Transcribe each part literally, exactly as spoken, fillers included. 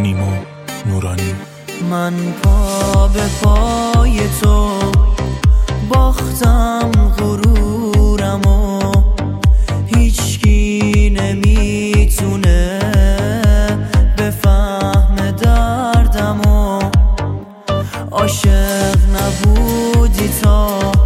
نیما نورانی. من پا به پای تو باختم غرورمو، هیچکی نمیتونه بفهم دردمو. عاشق نبودی تا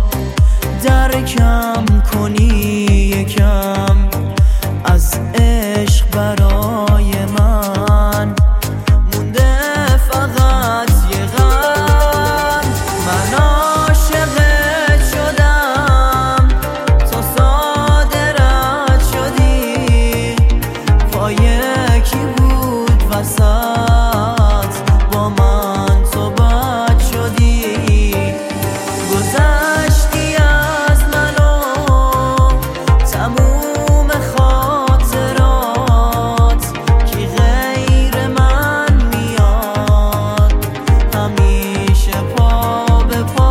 درکم کنی یکم از عشق برای من مونده فقط یه غم. من عاشقت شدم تا ساده رد شدی، پا یکی بود وسط با من تو بد شدی. گذشتی از منو تموم خاطرات، کی غیر من میاد همیشه پا به پا.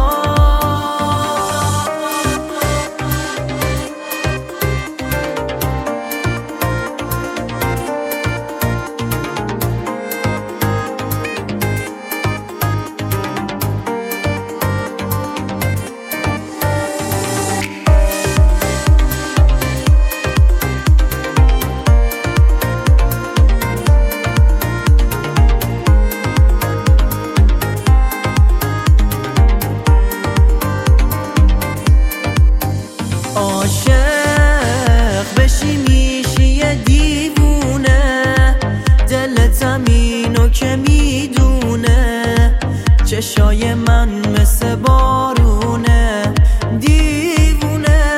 عاشق بشی میشی یه دیوونه، دلتم اینو که میدونه. چشای من مثل بارونه دیوونه،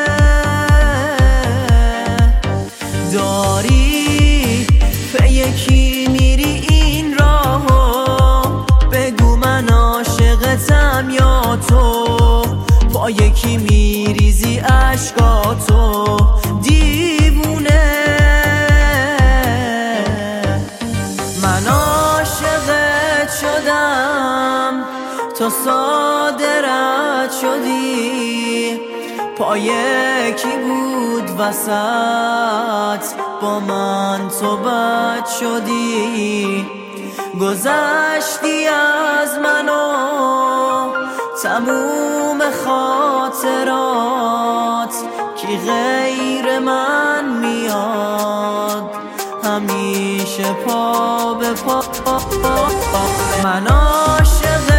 داری به یکی میری این راهو، بگو من عاشقتم یا تو. با یکی میریزی عشقاتو دیوونه. من عاشقت شدم تا ساده رد شدی، پا یکی بود وسط با من تو بد شدی. گذشتی از منو تموم خاطرات، کی غیر من میاد همیشه پا به پا. من عاشق